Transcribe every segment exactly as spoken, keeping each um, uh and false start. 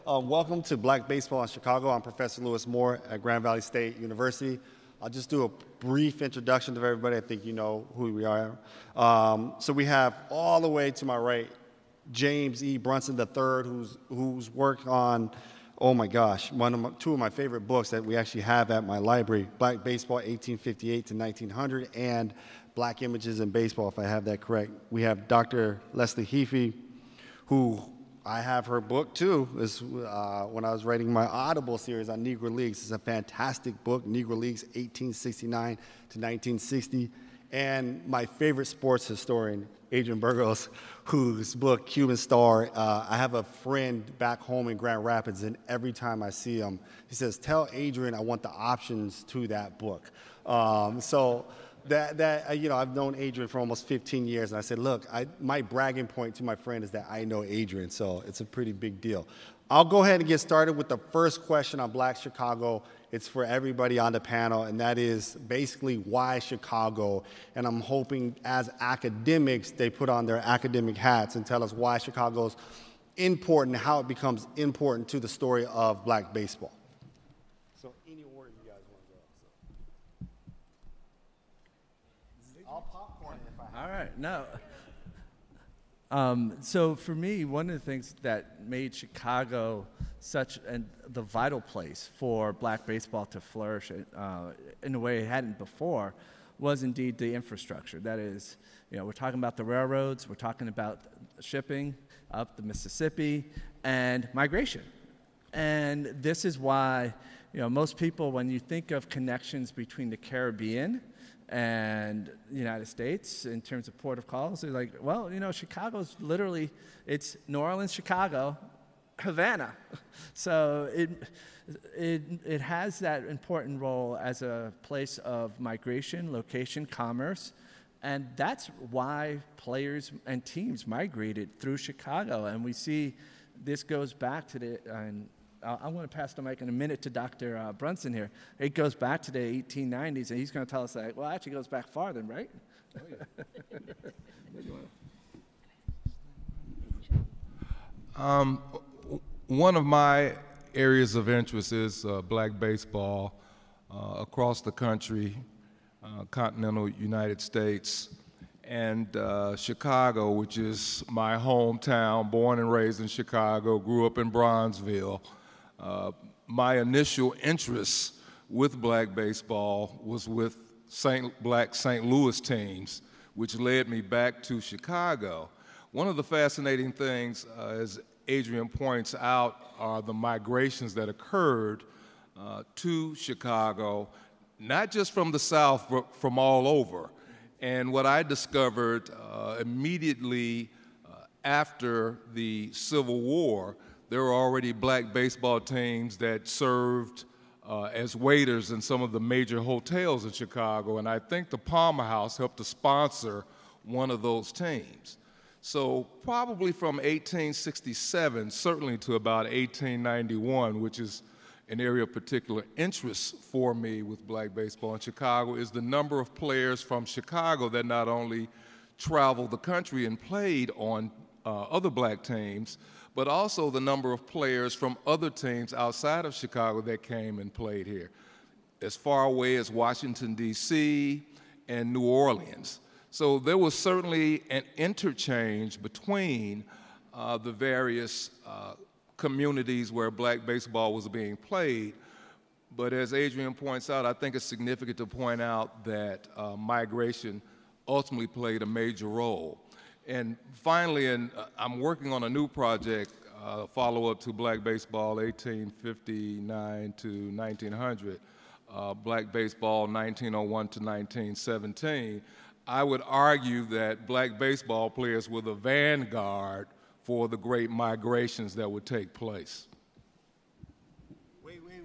Um, welcome to Black Baseball in Chicago. I'm Professor Lewis Moore at Grand Valley State University. I'll just do a brief introduction to everybody. I think you know who we are. Um, so we have all the way to my right, James E. Brunson the third, who's who's worked on, oh my gosh, one of my, two of my favorite books that we actually have at my library, Black Baseball eighteen fifty-eight to nineteen hundred, and Black Images in Baseball, if I have that correct. We have Doctor Leslie Heafy, who I have her book too. Is uh, when I was writing my Audible series on Negro Leagues. It's a fantastic book, Negro Leagues eighteen sixty-nine to nineteen sixty. And my favorite sports historian, Adrian Burgos, whose book, Cuban Star, uh, I have a friend back home in Grand Rapids, and every time I see him, he says, tell Adrian I want the options to that book. Um, so that, that uh, you know, I've known Adrian for almost fifteen years, and I said, look, I, my bragging point to my friend is that I know Adrian, so it's a pretty big deal. I'll go ahead and get started with the first question on Black Chicago. It's for everybody on the panel, and that is basically why Chicago? And I'm hoping as academics, they put on their academic hats and tell us why Chicago's important, how it becomes important to the story of Black baseball. So any order you guys want to go. So. I'll popcorn it if I have. All right, no. Um, so for me, one of the things that made Chicago such an, the vital place for Black baseball to flourish uh, in a way it hadn't before was indeed the infrastructure. That is, you know, we're talking about the railroads, we're talking about shipping up the Mississippi, and migration. And this is why, you know, most people, when you think of connections between the Caribbean and the United States in terms of port of calls, they're like, well, you know, Chicago's literally, it's New Orleans, Chicago, Havana. So it, it, it has that important role as a place of migration, location, commerce, and that's why players and teams migrated through Chicago. And we see this goes back to the, and I'm going to pass the mic in a minute to Doctor Uh, Brunson here. It goes back to the eighteen nineties, and he's going to tell us that, well, it actually goes back farther, right? Oh, yeah. um, one of my areas of interest is uh, Black baseball uh, across the country, uh, continental United States, and uh, Chicago, which is my hometown, born and raised in Chicago, grew up in Bronzeville. Uh, my initial interest with Black baseball was with Saint Black Saint Louis teams, which led me back to Chicago. One of the fascinating things, uh, as Adrian points out, are the migrations that occurred uh, to Chicago, not just from the South, but from all over. And what I discovered uh, immediately uh, after the Civil War, there were already Black baseball teams that served uh, as waiters in some of the major hotels in Chicago, and I think the Palmer House helped to sponsor one of those teams. So probably from eighteen sixty-seven, certainly to about eighteen ninety-one, which is an area of particular interest for me with Black baseball in Chicago, is the number of players from Chicago that not only traveled the country and played on uh, other Black teams, but also the number of players from other teams outside of Chicago that came and played here, as far away as Washington, D C and New Orleans. So there was certainly an interchange between uh, the various uh, communities where Black baseball was being played. But as Adrian points out, I think it's significant to point out that uh, migration ultimately played a major role. And finally, and uh, I'm working on a new project, uh, follow-up to Black baseball eighteen fifty-nine to nineteen hundred, uh, Black baseball nineteen oh one to nineteen seventeen. I would argue that Black baseball players were the vanguard for the great migrations that would take place. Wait, wait,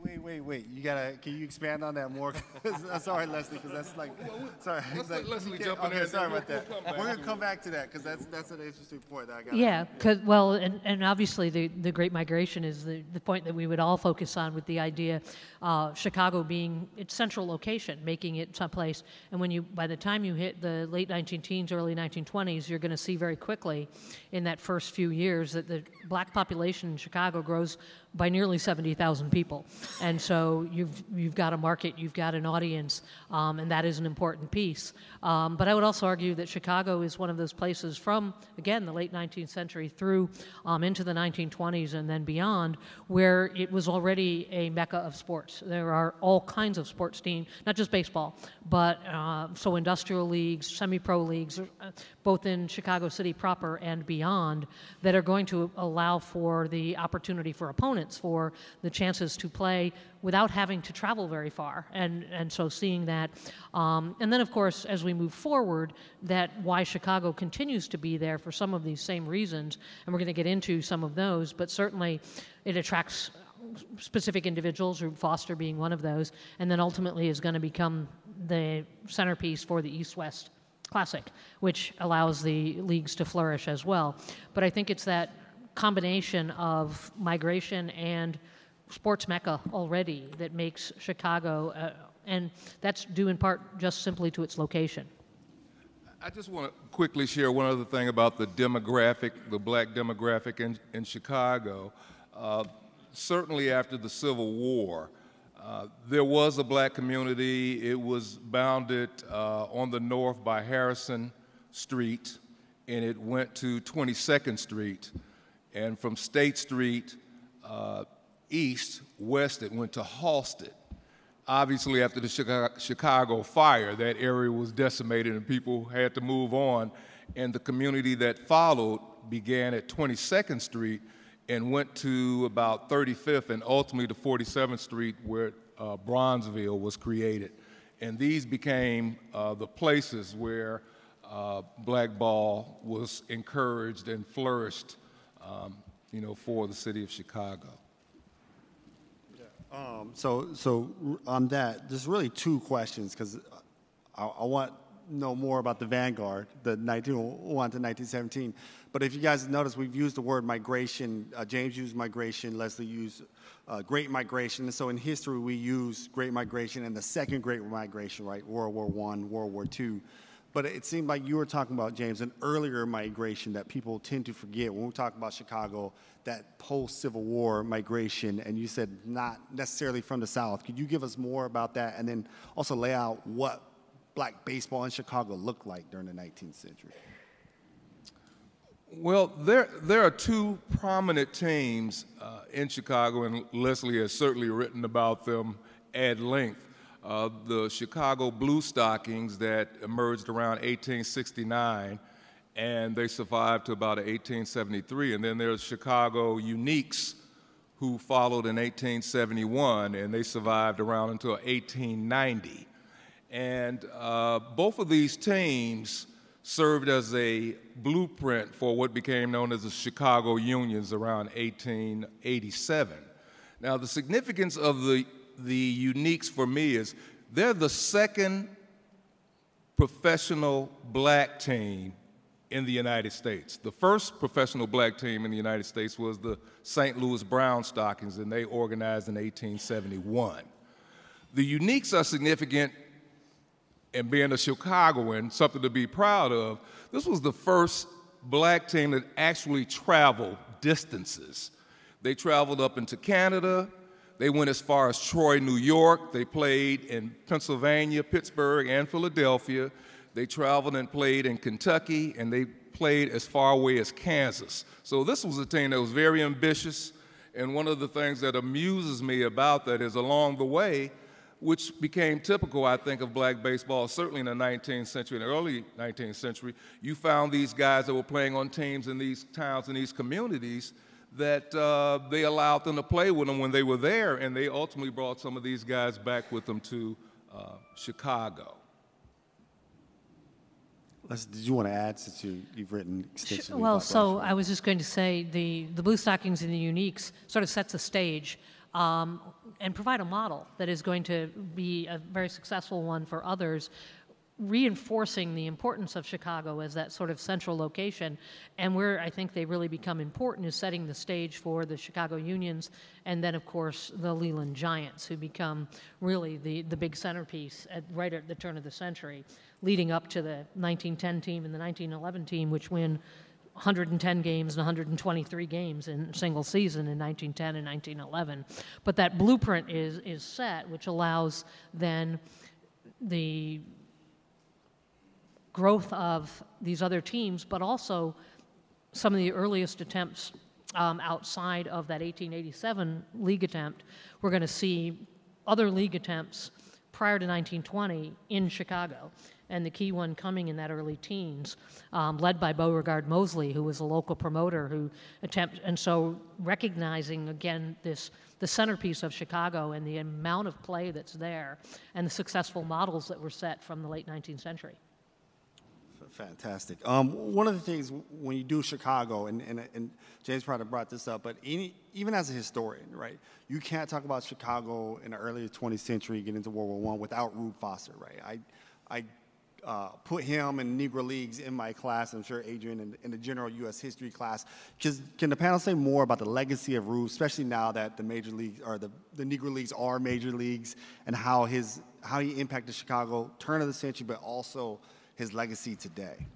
wait, wait, wait. You gotta. Can you expand on that more? Sorry, Leslie, because that's like. Sorry. Let's like, let Leslie you jump can't- in Okay, there, sorry we'll- about that. we'll come back We're gonna to come it. back to that because that's that's an interesting point that I got. Yeah, 'cause- well, and, and obviously the, the Great Migration is the, the point that we would all focus on with the idea, uh, Chicago being its central location, making it someplace. And when you, by the time you hit the late nineteen teens, early nineteen twenties, you're going to see very quickly in that first few years that the black population in Chicago grows by nearly seventy thousand people. And so you've, you've got a market, you've got an audience, um, and that is an important piece. Um, but I would also argue that Chicago is one of those places from, again, the late nineteenth century through um, into the nineteen twenties and then beyond, where it was already a mecca of sports. There are all kinds of sports teams, not just baseball, but uh, so industrial leagues, semi-pro leagues, uh, both in Chicago City proper and beyond, that are going to allow for the opportunity for opponents, for the chances to play without having to travel very far. And, and so seeing that. Um, and then, of course, as we move forward, that why Chicago continues to be there for some of these same reasons, and we're going to get into some of those, but certainly it attracts specific individuals, Rube Foster being one of those, and then ultimately is going to become the centerpiece for the East-West Classic, which allows the leagues to flourish as well. But I think it's that combination of migration and sports mecca already that makes Chicago, uh, and that's due in part just simply to its location. I just want to quickly share one other thing about the demographic, the black demographic in, in Chicago. Uh, certainly after the Civil War, uh, there was a black community. It was bounded uh, on the north by Harrison Street, and it went to twenty-second Street. And from State Street uh, east, west, it went to Halsted. Obviously, after the Chicago, Chicago fire, that area was decimated and people had to move on. And the community that followed began at twenty-second Street and went to about thirty-fifth and ultimately to forty-seventh Street, where uh, Bronzeville was created. And these became uh, the places where uh, black ball was encouraged and flourished, um, you know, for the city of Chicago. Um, so, so on that, there's really two questions because I, I want to know more about the Vanguard, the nineteen oh one to nineteen seventeen. But if you guys notice, we've used the word migration. Uh, James used migration. Leslie used uh, Great Migration. And so in history, we use Great Migration and the Second Great Migration, right? World War One, World War Two. But it seemed like you were talking about, James, an earlier migration that people tend to forget when we talk about Chicago, that post-Civil War migration, and you said not necessarily from the South. Could you give us more about that and then also lay out what black baseball in Chicago looked like during the nineteenth century? Well, there, there are two prominent teams uh, in Chicago, and Leslie has certainly written about them at length. Uh, the Chicago Blue Stockings that emerged around eighteen sixty-nine, and they survived to about eighteen seventy-three. And then there's Chicago Uniques, who followed in eighteen seventy-one, and they survived around until eighteen ninety. And uh, both of these teams served as a blueprint for what became known as the Chicago Unions around eighteen eighty-seven. Now, the significance of the the Uniques for me is they're the second professional black team in the United States. The first professional black team in the United States was the Saint Louis Brown Stockings, and they organized in eighteen seventy-one. The Uniques are significant, and being a Chicagoan, something to be proud of. This was the first black team that actually traveled distances. They traveled up into Canada. They went as far as Troy, New York. They played in Pennsylvania, Pittsburgh, and Philadelphia. They traveled and played in Kentucky, and they played as far away as Kansas. So this was a team that was very ambitious, and one of the things that amuses me about that is along the way, which became typical, I think, of black baseball, certainly in the nineteenth century and early nineteenth century, you found these guys that were playing on teams in these towns and these communities that uh, they allowed them to play with them when they were there, and they ultimately brought some of these guys back with them to uh, Chicago. Les, did you want to add since you, you've written extensively Well, about so that? I was just going to say the, the Blue Stockings and the Uniques sort of sets a stage um, and provide a model that is going to be a very successful one for others, reinforcing the importance of Chicago as that sort of central location. And where I think they really become important is setting the stage for the Chicago Unions and then, of course, the Leland Giants, who become really the, the big centerpiece at, right at the turn of the century, leading up to the nineteen ten team and the nineteen eleven team, which win one hundred ten games and one hundred twenty-three games in a single season in nineteen ten and nineteen eleven. But that blueprint is, is set, which allows then the growth of these other teams, but also some of the earliest attempts um, outside of that eighteen eighty-seven league attempt. We're going to see other league attempts prior to nineteen twenty in Chicago, and the key one coming in that early teens, um, led by Beauregard Mosley, who was a local promoter who attempt, and so recognizing again this the centerpiece of Chicago and the amount of play that's there, and the successful models that were set from the late nineteenth century. Fantastic. Um, one of the things when you do Chicago, and, and, and James probably brought this up, but any, even as a historian, right, you can't talk about Chicago in the early twentieth century, get into World War One without Rube Foster, right? I, I uh, put him and Negro Leagues in my class. I'm sure Adrian in, in the general U S history class. Because can the panel say more about the legacy of Rube, especially now that the major leagues or the, the Negro Leagues are major leagues, and how his how he impacted Chicago turn of the century, but also his legacy today?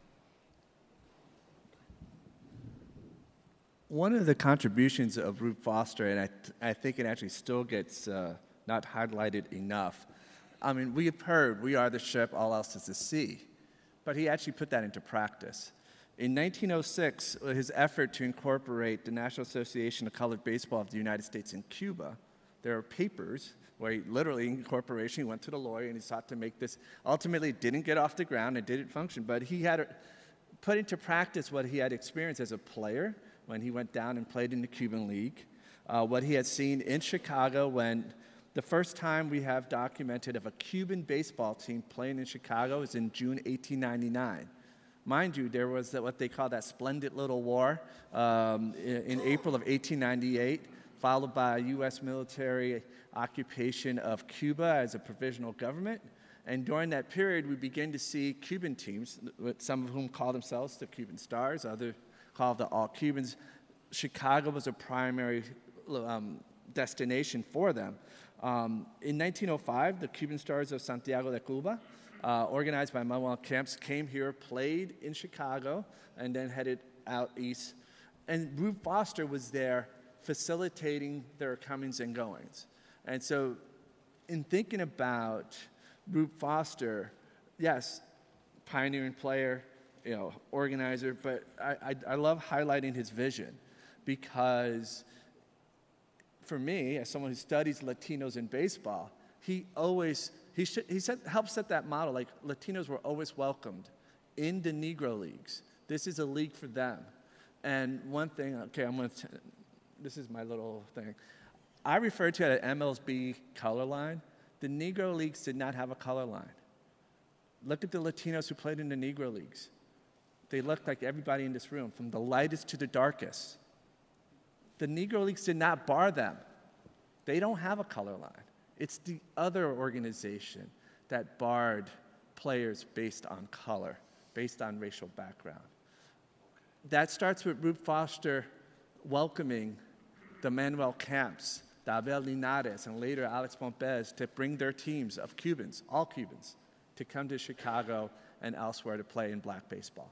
One of the contributions of Rube Foster, and I, th- I think it actually still gets uh, not highlighted enough. I mean, we have heard, we are the ship, all else is the sea. But he actually put that into practice. In nineteen oh six, his effort to incorporate the National Association of Colored Baseball of the United States in Cuba, there are papers where he literally, in corporation, he went to the lawyer and he sought to make this. Ultimately, it didn't get off the ground, it didn't function, but he had put into practice what he had experienced as a player when he went down and played in the Cuban League, uh, what he had seen in Chicago when the first time we have documented of a Cuban baseball team playing in Chicago is in June eighteen ninety-nine. Mind you, there was what they call that splendid little war um, in, in April of eighteen ninety-eight, followed by U S military occupation of Cuba as a provisional government. And during that period, we began to see Cuban teams, some of whom call themselves the Cuban Stars, others called the All Cubans. Chicago was a primary um, destination for them. Um, in nineteen oh five, the Cuban Stars of Santiago de Cuba, uh, organized by Manuel Kempes, came here, played in Chicago, and then headed out east. And Rube Foster was there facilitating their comings and goings. And so in thinking about Rube Foster, yes, pioneering player, you know, organizer, but I, I, I love highlighting his vision because for me, as someone who studies Latinos in baseball, he always, he, should, he set, helped set that model, like Latinos were always welcomed in the Negro Leagues. This is a league for them. And one thing, okay, I'm going to, this is my little thing. I refer to it as M L B color line. The Negro Leagues did not have a color line. Look at the Latinos who played in the Negro Leagues. They looked like everybody in this room, from the lightest to the darkest. The Negro Leagues did not bar them. They don't have a color line. It's the other organization that barred players based on color, based on racial background. That starts with Rube Foster welcoming the Manuel Kempes, the Abel Linares, and later Alex Pompez to bring their teams of Cubans, all Cubans, to come to Chicago and elsewhere to play in black baseball.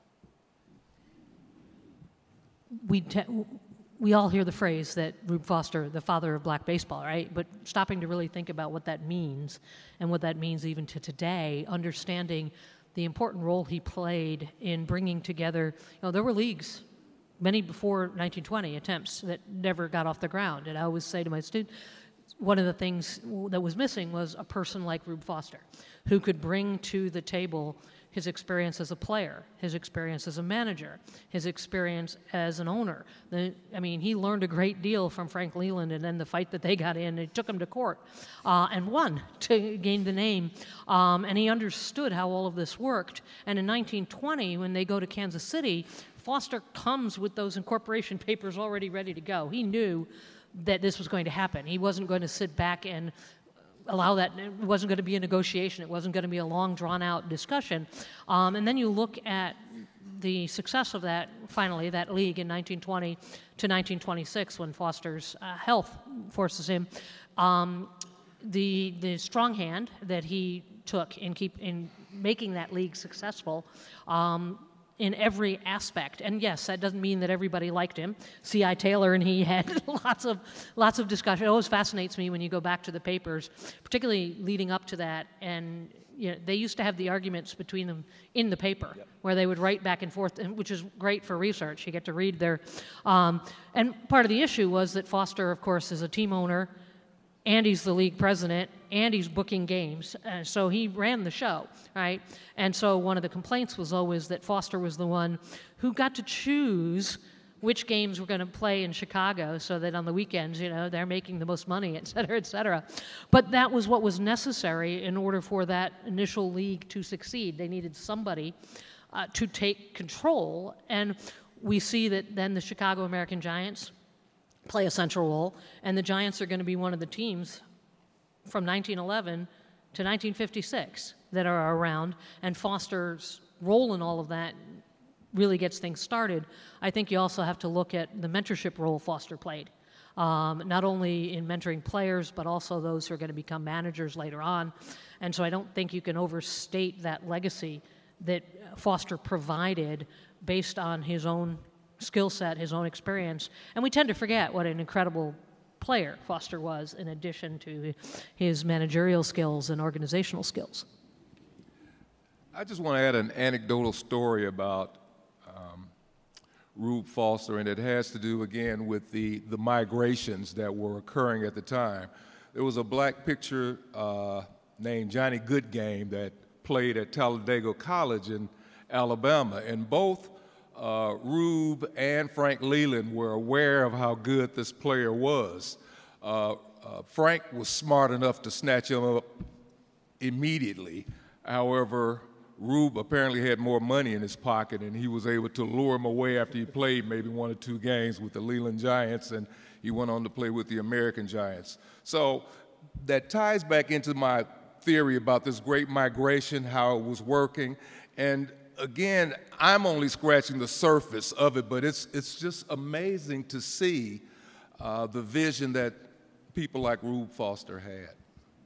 We, te- we all hear the phrase that Rube Foster, the father of black baseball, right? But stopping to really think about what that means and what that means even to today, understanding the important role he played in bringing together, you know, there were leagues, many before nineteen twenty, attempts that never got off the ground. And I always say to my students, one of the things that was missing was a person like Rube Foster, who could bring to the table his experience as a player, his experience as a manager, his experience as an owner. The, I mean, he learned a great deal from Frank Leland, and then the fight that they got in, it took him to court uh, and won to gain the name. Um, and he understood how all of this worked. And in nineteen twenty, when they go to Kansas City, Foster comes with those incorporation papers already ready to go. He knew that this was going to happen. He wasn't going to sit back and allow that. It wasn't going to be a negotiation. It wasn't going to be a long, drawn-out discussion. Um, and then you look at the success of that, finally, that league in nineteen twenty to nineteen twenty-six, when Foster's uh, health forces him, um, the the strong hand that he took in keep in making that league successful. Um, in every aspect. And yes, that doesn't mean that everybody liked him. C I Taylor and he had lots of lots of discussion. It always fascinates me when you go back to the papers, particularly leading up to that. And you know, they used to have the arguments between them in the paper, yep. where they would write back and forth, which is great for research. You get to read their... Um, and part of the issue was that Foster, of course, is a team owner, and he's the league president, and he's booking games. Uh, so he ran the show, right? And so one of the complaints was always that Foster was the one who got to choose which games were going to play in Chicago so that on the weekends, you know, they're making the most money, et cetera, et cetera. But that was what was necessary in order for that initial league to succeed. They needed somebody uh, to take control. And we see that then the Chicago American Giants play a central role, and the Giants are going to be one of the teams from nineteen eleven to nineteen fifty-six that are around, and Foster's role in all of that really gets things started. I think you also have to look at the mentorship role Foster played, um, not only in mentoring players, but also those who are going to become managers later on. And so I don't think you can overstate that legacy that Foster provided based on his own skill set, his own experience. And we tend to forget what an incredible player Foster was, in addition to his managerial skills and organizational skills. I just want to add an anecdotal story about um, Rube Foster, and it has to do, again, with the, the migrations that were occurring at the time. There was a black pitcher uh, named Johnny Goodgame that played at Talladega College in Alabama, and both Uh, Rube and Frank Leland were aware of how good this player was. Uh, uh, Frank was smart enough to snatch him up immediately. However, Rube apparently had more money in his pocket, and he was able to lure him away after he played maybe one or two games with the Leland Giants, and he went on to play with the American Giants. So that ties back into my theory about this great migration, how it was working. And again, I'm only scratching the surface of it, but it's it's just amazing to see uh, the vision that people like Rube Foster had.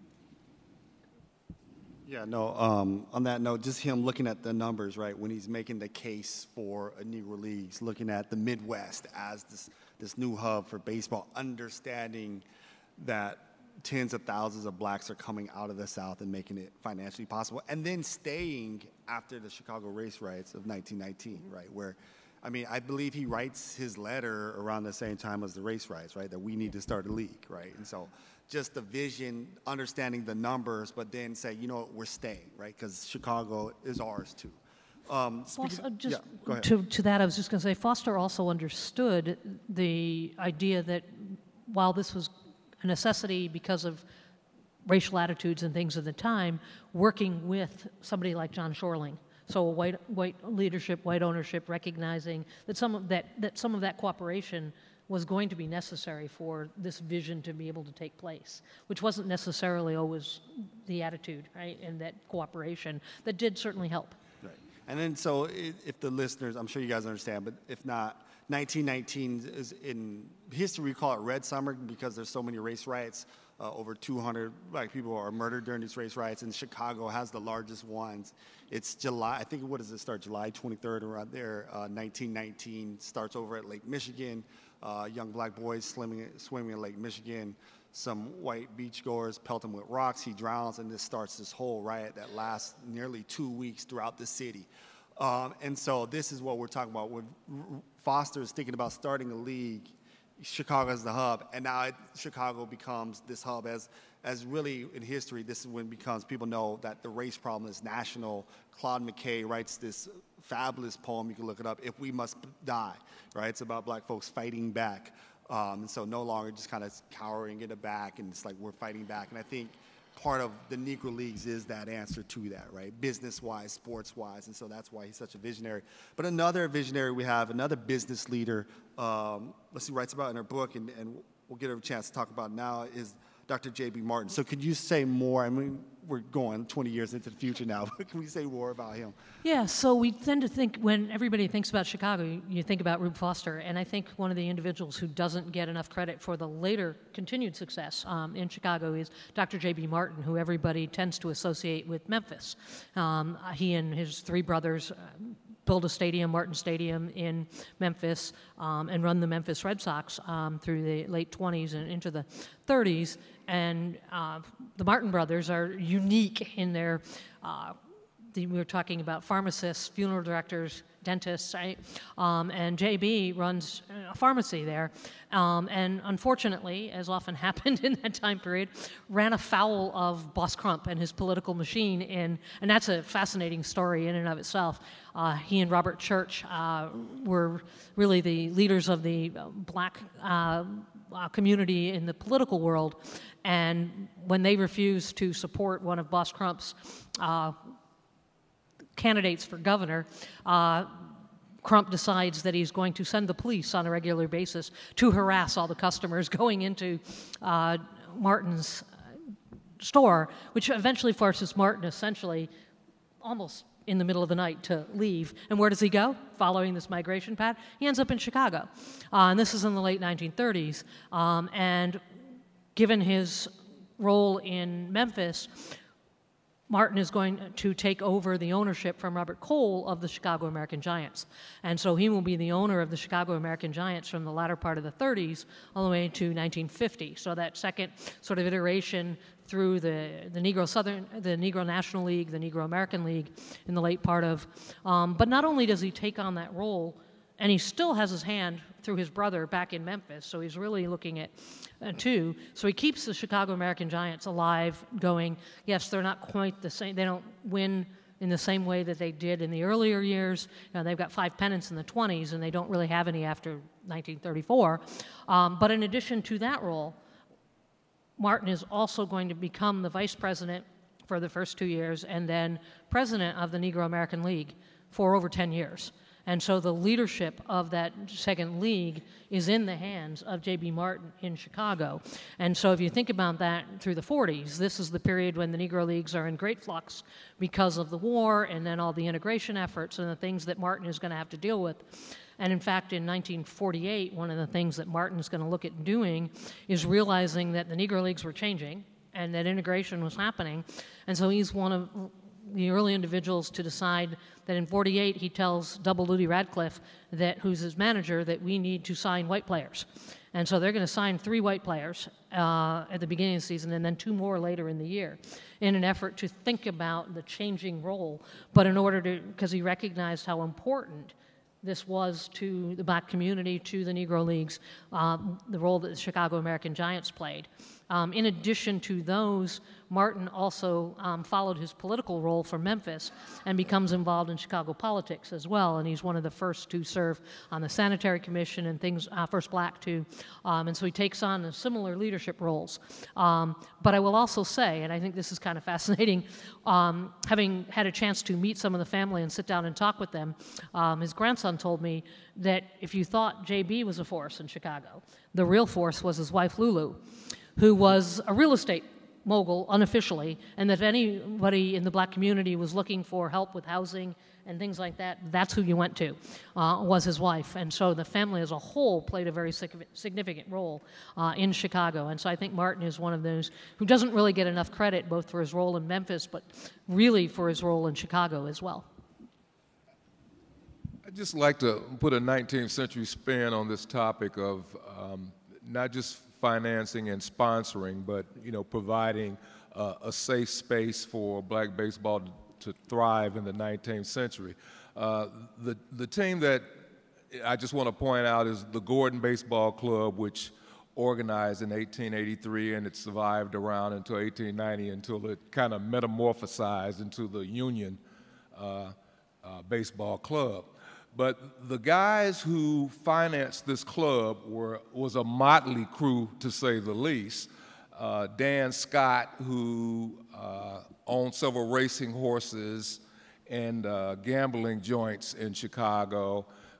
Yeah, no, um, on that note, just him looking at the numbers, right, when he's making the case for a Negro Leagues, looking at the Midwest as this, this new hub for baseball, understanding that tens of thousands of blacks are coming out of the South and making it financially possible, and then staying after the Chicago race riots of nineteen nineteen, right, where, I mean, I believe he writes his letter around the same time as the race riots, right, that we need to start a league, right, and so just the vision, understanding the numbers, but then say, you know what, we're staying, right, because Chicago is ours too. Um, Foster, uh, just yeah, go ahead. To, to that, I was just going to say, Foster also understood the idea that while this was a necessity because of racial attitudes and things at the time, working with somebody like John Shorling. So white white leadership, white ownership, recognizing that some of that that some of that cooperation was going to be necessary for this vision to be able to take place, which wasn't necessarily always the attitude, right? And that cooperation that did certainly help. Right. And then so if, if the listeners, I'm sure you guys understand, but if not, nineteen nineteen is in history, we call it Red Summer because there's so many race riots. Uh, over two hundred black people are murdered during these race riots, and Chicago has the largest ones. It's July, I think, what does it start? July twenty-third, around there. Uh, nineteen nineteen starts over at Lake Michigan. Uh, young black boys swimming, swimming in Lake Michigan. Some white beachgoers pelt him with rocks. He drowns, and this starts this whole riot that lasts nearly two weeks throughout the city. Um, and so this is what we're talking about. When Foster is thinking about starting a league, Chicago as the hub, and now it, Chicago becomes this hub as, as really in history, this is when it becomes, people know that the race problem is national. Claude McKay writes this fabulous poem, you can look it up, If We Must Die, right? It's about black folks fighting back. Um, and so no longer just kind of cowering in the back, and it's like we're fighting back. And I think part of the Negro Leagues is that answer to that, right? Business-wise, sports-wise, and so that's why he's such a visionary. But another visionary we have, another business leader, um, let's see, writes about in her book, and, and we'll get a chance to talk about now is Doctor J B Martin. So could you say more? I mean, we're going twenty years into the future now. Can we say more about him? Yeah, so we tend to think, when everybody thinks about Chicago, you, you think about Rube Foster, and I think one of the individuals who doesn't get enough credit for the later continued success um, in Chicago is Doctor J B Martin, who everybody tends to associate with Memphis. Um, he and his three brothers uh, built a stadium, Martin Stadium, in Memphis, um, and run the Memphis Red Sox um, through the late twenties and into the thirties. And uh, the Martin brothers are unique in their, uh, the, we were talking about pharmacists, funeral directors, dentists, right? Um, and J B runs a pharmacy there. Um, and unfortunately, as often happened in that time period, ran afoul of Boss Crump and his political machine. In, and that's a fascinating story in and of itself. Uh, he and Robert Church uh, were really the leaders of the black uh, uh, community in the political world. And when they refused to support one of Boss Crump's uh, candidates for governor, uh, Crump decides that he's going to send the police on a regular basis to harass all the customers going into uh, Martin's store, which eventually forces Martin essentially almost in the middle of the night to leave. And where does he go? Following this migration path, he ends up in Chicago. Uh, and this is in the late nineteen thirties. Um, and given his role in Memphis, Martin is going to take over the ownership from Robert Cole of the Chicago American Giants. And so he will be the owner of the Chicago American Giants from the latter part of the thirties all the way to nineteen fifty. So that second sort of iteration through the, the Negro Southern, the Negro National League, the Negro American League in the late part of, um, but not only does he take on that role, and he still has his hand through his brother back in Memphis, so he's really looking at uh, two. So he keeps the Chicago American Giants alive, going. Yes, they're not quite the same. They don't win in the same way that they did in the earlier years. You know, they've got five pennants in the twenties, and they don't really have any after nineteen thirty-four. Um, but in addition to that role, Martin is also going to become the vice president for the first two years and then president of the Negro American League for over ten years. And so the leadership of that second league is in the hands of J B Martin in Chicago. And so if you think about that through the forties, this is the period when the Negro Leagues are in great flux because of the war and then all the integration efforts and the things that Martin is going to have to deal with. And in fact, in nineteen forty-eight, one of the things that Martin's going to look at doing is realizing that the Negro Leagues were changing and that integration was happening. And so he's one of the early individuals to decide that in forty-eight he tells Double Duty Radcliffe, that, who's his manager, that we need to sign white players. And so they're going to sign three white players uh, at the beginning of the season and then two more later in the year in an effort to think about the changing role, but in order to, because he recognized how important this was to the black community, to the Negro Leagues, um, the role that the Chicago American Giants played. Um, in addition to those, Martin also um, followed his political role for Memphis and becomes involved in Chicago politics as well. And he's one of the first to serve on the Sanitary Commission and things, uh, first black too. Um, and so he takes on similar leadership roles. Um, but I will also say, and I think this is kind of fascinating, um, having had a chance to meet some of the family and sit down and talk with them, um, his grandson told me that if you thought J B was a force in Chicago, the real force was his wife Lulu, who was a real estate mogul unofficially, and that if anybody in the black community was looking for help with housing and things like that, that's who you went to, uh, was his wife. And so the family as a whole played a very significant role uh, in Chicago. And so I think Martin is one of those who doesn't really get enough credit, both for his role in Memphis, but really for his role in Chicago as well. I'd just like to put a nineteenth century spin on this topic of um, not just financing and sponsoring, but you know, providing uh, a safe space for black baseball to, to thrive in the nineteenth century. Uh, the the team that I just want to point out is the Gordon Baseball Club, which organized in eighteen eighty-three, and it survived around until eighteen ninety, until it kind of metamorphosized into the Union uh, uh, Baseball Club. But the guys who financed this club were was a motley crew, to say the least. Uh, Dan Scott, who uh, owned several racing horses and uh, gambling joints in Chicago.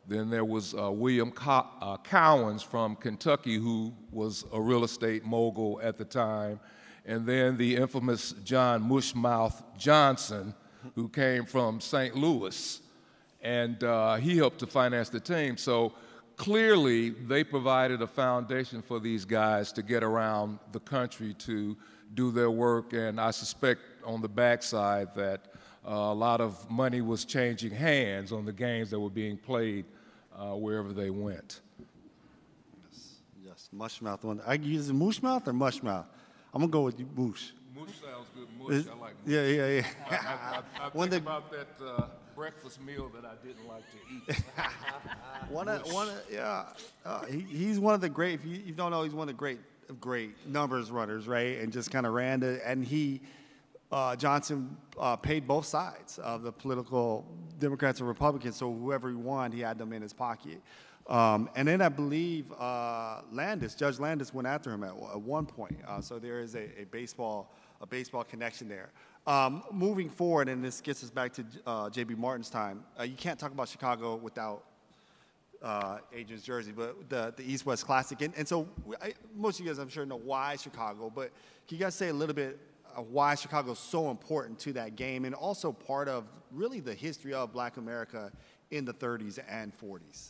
Then there was uh, William Co- uh, Cowens from Kentucky, who was a real estate mogul at the time. And then the infamous John Mushmouth Johnson, who came from Saint Louis. And uh, he helped to finance the team. So clearly, they provided a foundation for these guys to get around the country to do their work. And I suspect on the backside that uh, a lot of money was changing hands on the games that were being played uh, wherever they went. Yes, yes. Mushmouth one. I use it Mushmouth or Mushmouth? I'm gonna go with you, Moosh. Moosh sounds good. Moosh, I like Moosh. Yeah, yeah, yeah. I, I, I, I When think the- about that uh, breakfast meal that I didn't like to eat. One of, one of, yeah, uh, he, he's one of the great. If you, you don't know, he's one of the great, great numbers runners, right? And just kind of ran the, and he, uh, Johnson, uh, paid both sides of the political Democrats and Republicans. So whoever he won, he had them in his pocket. Um, and then I believe uh, Landis, Judge Landis, went after him at, at one point. Uh, so there is a, a baseball, a baseball connection there. Um, moving forward, and this gets us back to uh, J B. Martin's time. Uh, you can't talk about Chicago without uh, Adrian's jersey, but the, the East-West Classic. And, and so I, most of you guys, I'm sure, know why Chicago, but can you guys say a little bit of why Chicago is so important to that game and also part of really the history of Black America in the thirties and forties?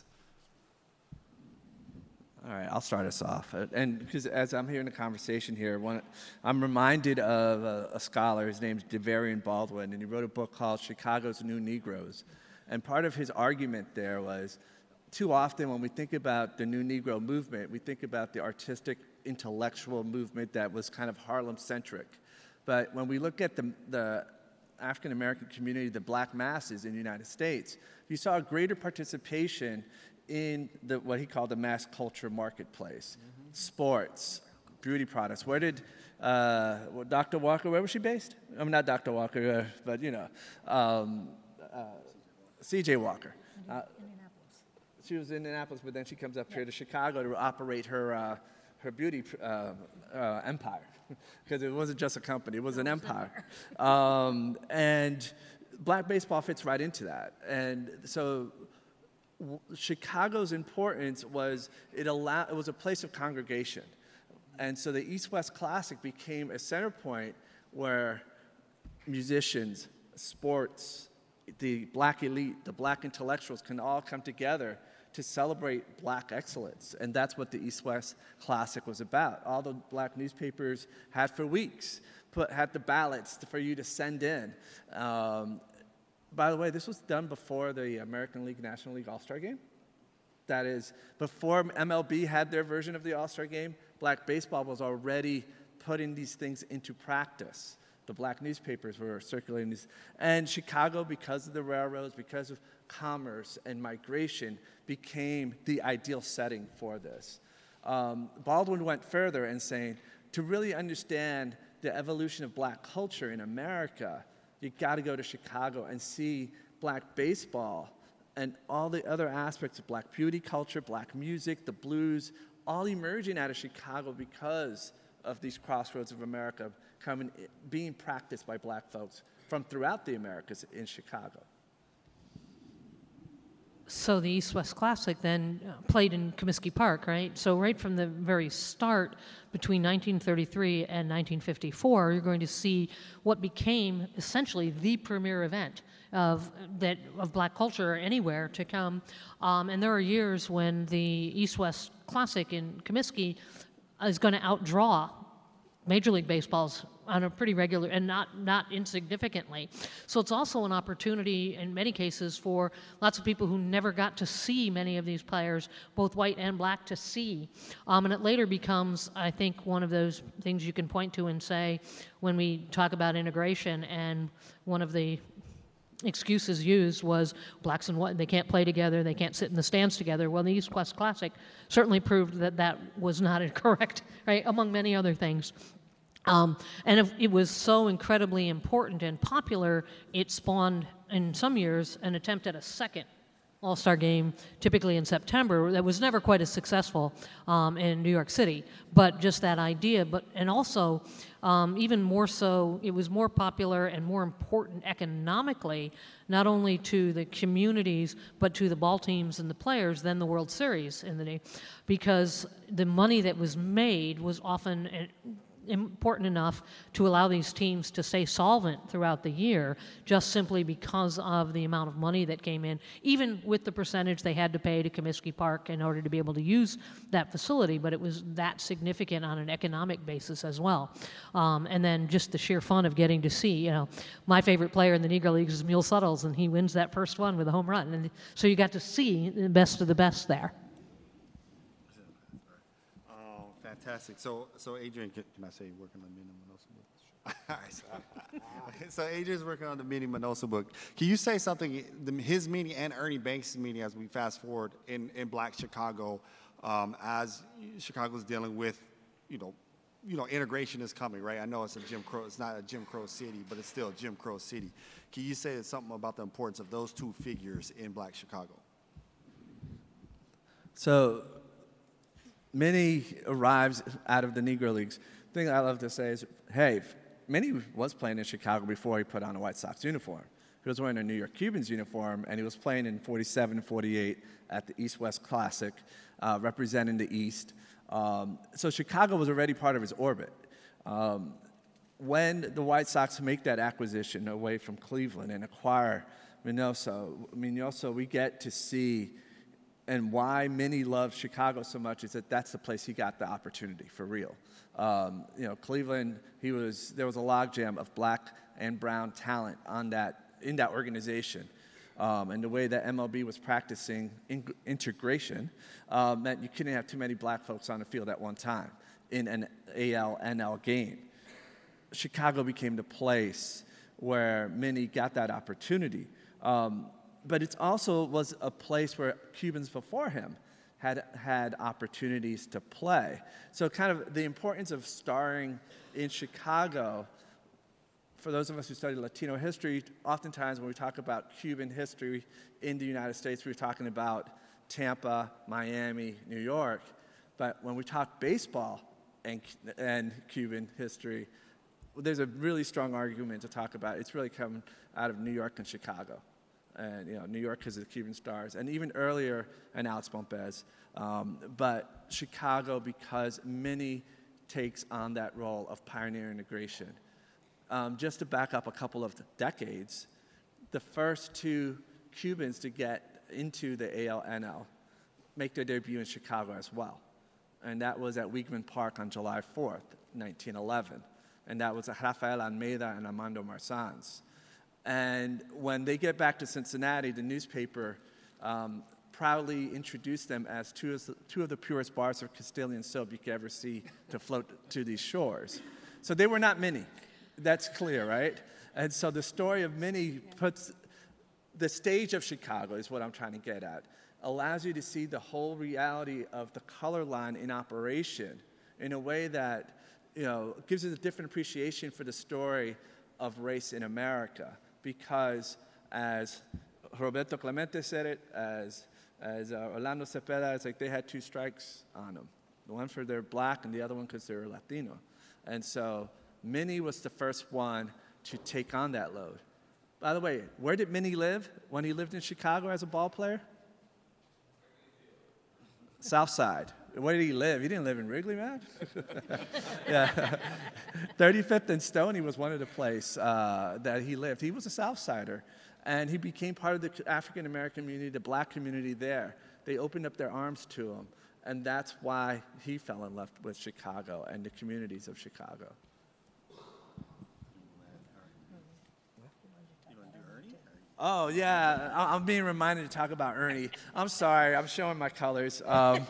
All right, I'll start us off. Uh, And because as I'm hearing the conversation here, one, I'm reminded of a, a scholar. His name's Devarian Baldwin, and he wrote a book called Chicago's New Negroes. And part of his argument there was, too often when we think about the New Negro movement, we think about the artistic, intellectual movement that was kind of Harlem-centric. But when we look at the, the African-American community, the black masses in the United States, you saw a greater participation in the, what he called the mass culture marketplace. Mm-hmm. Sports, beauty products. Where did uh, well, Doctor Walker, where was she based? I mean, not Doctor Walker, uh, but, you know, um, uh, C J Walker. Uh, she was in Indianapolis, but then she comes up here to Chicago to operate her, uh, her beauty uh, uh, empire. Because it wasn't just a company, it was an empire. Um, and black baseball fits right into that. And so Chicago's importance was it allowed, it was a place of congregation. And so the East-West Classic became a center point where musicians, sports, the black elite, the black intellectuals can all come together to celebrate black excellence. And that's what the East-West Classic was about. All the black newspapers had for weeks, put, had the ballots for you to send in. Um, By the way, this was done before the American League National League All-Star Game. That is, before M L B had their version of the All-Star Game, black baseball was already putting these things into practice. The black newspapers were circulating these. And Chicago, because of the railroads, because of commerce and migration, became the ideal setting for this. Um, Baldwin went further in saying, to really understand the evolution of black culture in America, you got to go to Chicago and see black baseball and all the other aspects of black beauty culture, black music, the blues, all emerging out of Chicago because of these crossroads of America coming, being practiced by black folks from throughout the Americas in Chicago. So the East-West Classic then uh, played in Comiskey Park, right? So right from the very start, between nineteen thirty-three and nineteen fifty-four, you're going to see what became essentially the premier event of that of black culture anywhere to come. Um, and there are years when the East-West Classic in Comiskey is going to outdraw Major League Baseball's on a pretty regular, and not, not insignificantly. So it's also an opportunity in many cases for lots of people who never got to see many of these players, both white and black, to see. Um, and it later becomes, I think, one of those things you can point to and say when we talk about integration, and one of the excuses used was blacks and white, they can't play together, they can't sit in the stands together. Well, the East-West Classic certainly proved that that was not correct, right, among many other things. Um, and it, it was so incredibly important and popular, it spawned, in some years, an attempt at a second All-Star game, typically in September, that was never quite as successful um, in New York City. But just that idea, but and also um, even more so, it was more popular and more important economically, not only to the communities but to the ball teams and the players than the World Series in the day, because the money that was made was often uh, important enough to allow these teams to stay solvent throughout the year, just simply because of the amount of money that came in, even with the percentage they had to pay to Comiskey Park in order to be able to use that facility. But it was that significant on an economic basis as well. Um, and then just the sheer fun of getting to see, you know, my favorite player in the Negro Leagues is Mule Suttles, and he wins that first one with a home run. And so you got to see the best of the best there. Fantastic. So, so Adrian, can, can I say you're working on the Minnie Minoso book? All right. So, so Adrian's working on the Minnie Minoso book. Can you say something, the, his meeting and Ernie Banks' meeting, as we fast forward in, in Black Chicago, um, as Chicago's dealing with, you know, you know, integration is coming, right? I know it's a Jim Crow, it's not a Jim Crow city, but it's still a Jim Crow city. Can you say something about the importance of those two figures in Black Chicago? So, Minnie arrives out of the Negro Leagues. The thing I love to say is, hey, Minnie was playing in Chicago before he put on a White Sox uniform. He was wearing a New York Cubans uniform, and he was playing in forty-seven, forty-eight at the East-West Classic, uh, representing the East. Um, so Chicago was already part of his orbit. Um, when the White Sox make that acquisition away from Cleveland and acquire Minoso, Minoso, we get to see. And why Minnie loves Chicago so much is that that's the place he got the opportunity for real. Um, you know, Cleveland, he was there was a logjam of black and brown talent on that in that organization, um, and the way that M L B was practicing in, integration uh, meant you couldn't have too many black folks on the field at one time in an A L N L game. Chicago became the place where Minnie got that opportunity. Um, But it also was a place where Cubans before him had had opportunities to play. So kind of the importance of starring in Chicago, for those of us who study Latino history, oftentimes when we talk about Cuban history in the United States, we're talking about Tampa, Miami, New York. But when we talk baseball and, and Cuban history, there's a really strong argument to talk about. It's really coming out of New York and Chicago. And, you know, New York because of the Cuban Stars, and even earlier, and Alex Pompez. Um, but Chicago because Minnie takes on that role of pioneer integration. Um, just to back up a couple of decades, the first two Cubans to get into the A L N L make their debut in Chicago as well. And that was at Weigman Park on July fourth, nineteen eleven. And that was Rafael Almeida and Armando Marzans. And when they get back to Cincinnati, the newspaper um, proudly introduced them as two of, the, two of the purest bars of Castilian soap you could ever see to float to these shores. So they were not Minnie. That's clear, right? And so the story of Minnie puts the stage of Chicago, is what I'm trying to get at, allows you to see the whole reality of the color line in operation in a way that, you know, gives us a different appreciation for the story of race in America. Because as Roberto Clemente said it, as, as uh, Orlando Cepeda, it's like they had two strikes on them. The one for they're black and the other one because they're Latino. And so Minnie was the first one to take on that load. By the way, where did Minnie live when he lived in Chicago as a ball player? South Side. Where did he live? He didn't live in Wrigley, man. Yeah. thirty-fifth and Stony was one of the places uh, that he lived. He was a South Sider, and he became part of the African-American community, the black community there. They opened up their arms to him, and that's why he fell in love with Chicago and the communities of Chicago. Oh, yeah, I'm being reminded to talk about Ernie. I'm sorry, I'm showing my colors. Um,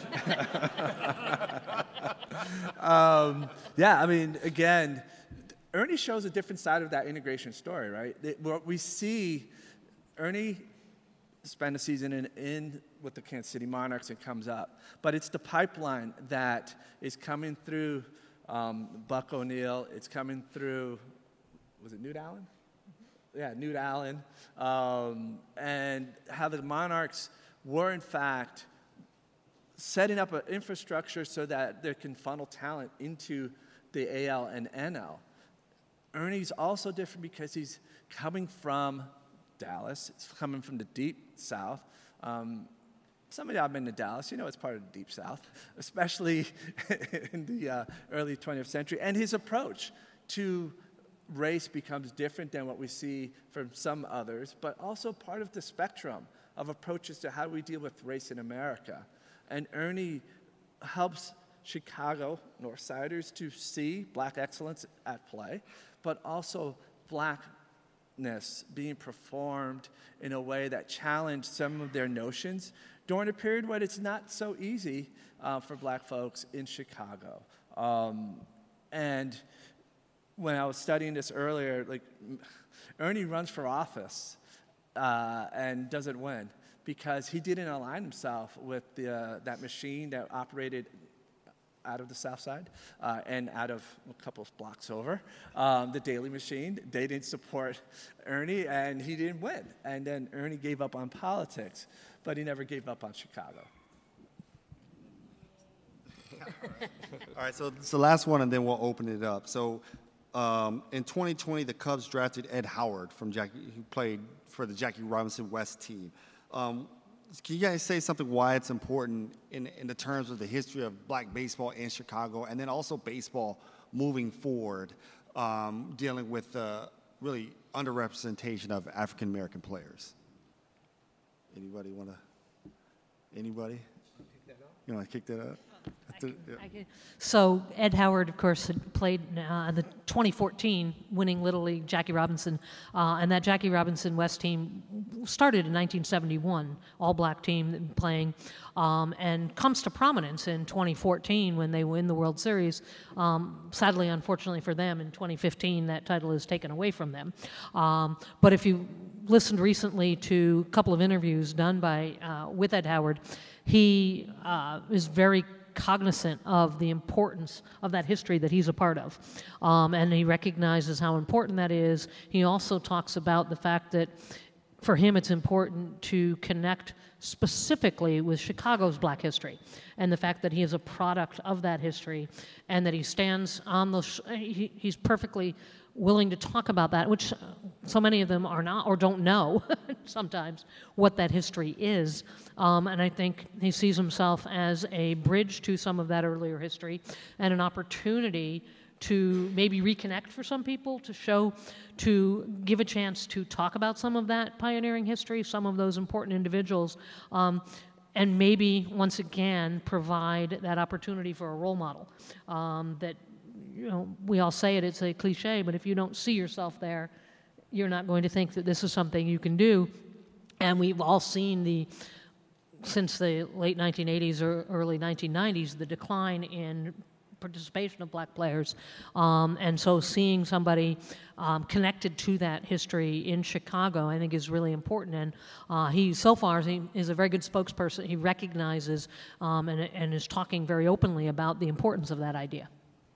um, yeah, I mean, again, Ernie shows a different side of that integration story, right? It, we see Ernie spend a season in, in with the Kansas City Monarchs and comes up, but it's the pipeline that is coming through um, Buck O'Neil. It's coming through, was it Newt Allen? yeah, Newt Allen, um, and how the Monarchs were, in fact, setting up an infrastructure so that they can funnel talent into the A L and N L. Ernie's also different because he's coming from Dallas. It's coming from the deep South. Um, some of you have been to Dallas. You know it's part of the deep South, especially in the uh, early twentieth century. And his approach to race becomes different than what we see from some others, but also part of the spectrum of approaches to how we deal with race in America. And Ernie helps Chicago Northsiders to see black excellence at play, but also blackness being performed in a way that challenged some of their notions during a period when it's not so easy uh, for black folks in Chicago. Um, and when I was studying this earlier, like Ernie runs for office uh, and doesn't win because he didn't align himself with the, uh, that machine that operated out of the South Side uh, and out of a couple of blocks over, um, the Daily Machine. They didn't support Ernie, and he didn't win. And then Ernie gave up on politics, but he never gave up on Chicago. All right, so it's the last one, and then we'll open it up. So um, in twenty twenty, the Cubs drafted Ed Howard, from Jackie, who played for the Jackie Robinson West team. Um, Can you guys say something why it's important in, in the terms of the history of black baseball in Chicago, and then also baseball moving forward, um, dealing with uh, really underrepresentation of African American players? Anybody want to? Anybody? You want to kick that up? I can, I can. So Ed Howard, of course, had played uh, in the twenty fourteen winning Little League Jackie Robinson, uh, and that Jackie Robinson West team started in nineteen seventy-one, all-black team playing, um, and comes to prominence in twenty fourteen when they win the World Series. Um, sadly, unfortunately for them, in twenty fifteen, that title is taken away from them. Um, but if you listened recently to a couple of interviews done by uh, with Ed Howard, he uh, is very cognizant of the importance of that history that he's a part of. Um, and he recognizes how important that is. He also talks about the fact that for him it's important to connect specifically with Chicago's black history and the fact that he is a product of that history and that he stands on those, he, he's perfectly willing to talk about that, which so many of them are not or don't know sometimes what that history is. Um, and I think he sees himself as a bridge to some of that earlier history and an opportunity to maybe reconnect for some people, to show, to give a chance to talk about some of that pioneering history, some of those important individuals, um, and maybe once again provide that opportunity for a role model um, that, you know, we all say it, it's a cliche, but if you don't see yourself there, you're not going to think that this is something you can do. And we've all seen the, since the late nineteen eighties or early nineteen nineties, the decline in participation of black players. Um, and so seeing somebody um, connected to that history in Chicago, I think is really important. And uh, he, so far, he is a very good spokesperson. He recognizes um, and, and is talking very openly about the importance of that idea.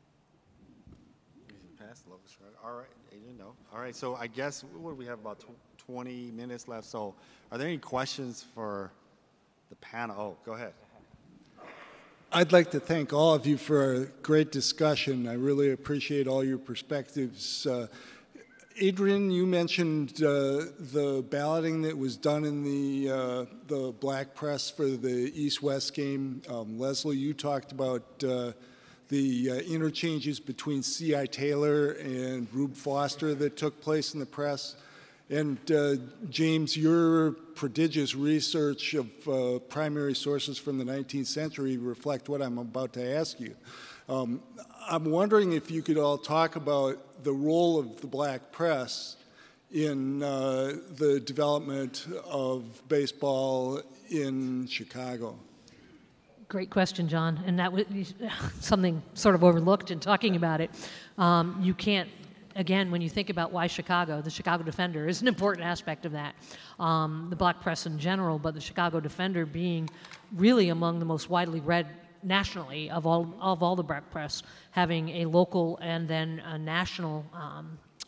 All right, Adrian, no. All right, so I guess what do we have, about twenty minutes left. So are there any questions for the panel? Oh, go ahead. I'd like to thank all of you for a great discussion. I really appreciate all your perspectives. Uh, Adrian, you mentioned uh, the balloting that was done in the uh, the black press for the East-West game. Um, Leslie, you talked about uh, the uh, interchanges between C I Taylor and Rube Foster that took place in the press. And uh, James, your prodigious research of uh, primary sources from the nineteenth century reflect what I'm about to ask you. Um, I'm wondering if you could all talk about the role of the black press in uh, the development of baseball in Chicago. Great question, John, and that was something sort of overlooked in talking about it. Um, you can't, again, when you think about why Chicago, the Chicago Defender is an important aspect of that. Um, the black press in general, but the Chicago Defender being really among the most widely read nationally of all of all the black press, having a local and then a national um,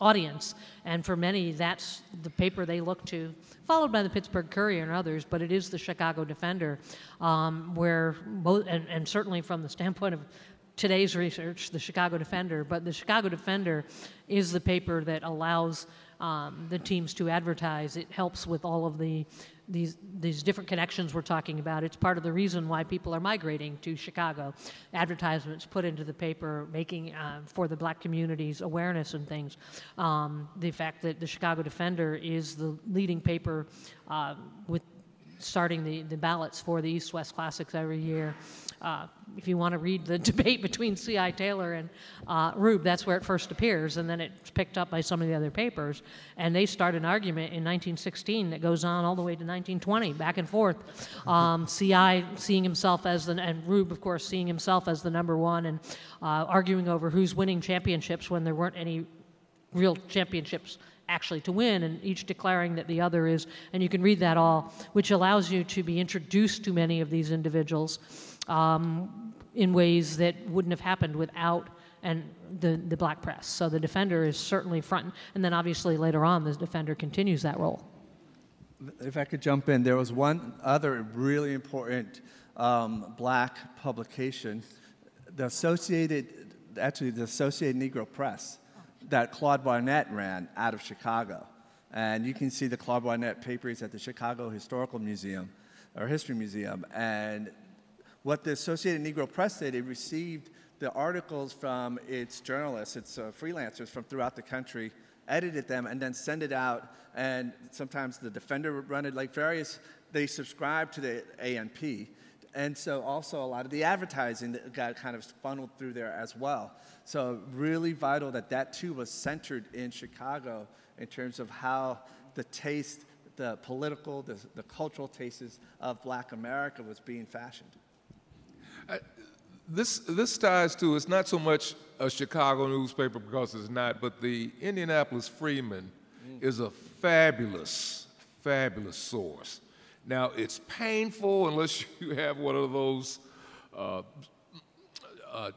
audience. And for many, that's the paper they look to, followed by the Pittsburgh Courier and others, but it is the Chicago Defender, um, where both, and, and certainly from the standpoint of today's research, the Chicago Defender, but the Chicago Defender is the paper that allows um, the teams to advertise. It helps with all of the these these different connections we're talking about. It's part of the reason why people are migrating to Chicago. Advertisements put into the paper, making uh, for the black community's awareness and things. Um, the fact that the Chicago Defender is the leading paper uh, with starting the, the ballots for the East-West Classics every year. Uh, if you want to read the debate between C I Taylor and uh, Rube, that's where it first appears, and then it's picked up by some of the other papers. And they start an argument in nineteen sixteen that goes on all the way to nineteen twenty, back and forth. Um, C I seeing himself as the, and Rube, of course, seeing himself as the number one, and uh, arguing over who's winning championships when there weren't any real championships actually to win, and each declaring that the other is, and you can read that all, which allows you to be introduced to many of these individuals um, in ways that wouldn't have happened without and the, the black press. So the Defender is certainly front, and then obviously later on the Defender continues that role. If I could jump in, there was one other really important um, black publication, the Associated, actually the Associated Negro Press, that Claude Barnett ran out of Chicago. And you can see the Claude Barnett papers at the Chicago Historical Museum, or History Museum. And what the Associated Negro Press did, it received the articles from its journalists, its uh, freelancers from throughout the country, edited them, and then send it out. And sometimes the Defender would run it, like various, they subscribed to the A N P. And so also a lot of the advertising that got kind of funneled through there as well. So really vital that that too was centered in Chicago in terms of how the taste, the political, the, the cultural tastes of black America was being fashioned. I, this, this ties to, it's not so much a Chicago newspaper because it's not, but the Indianapolis Freeman mm. is a fabulous, fabulous source. Now, it's painful unless you have one of those uh, uh,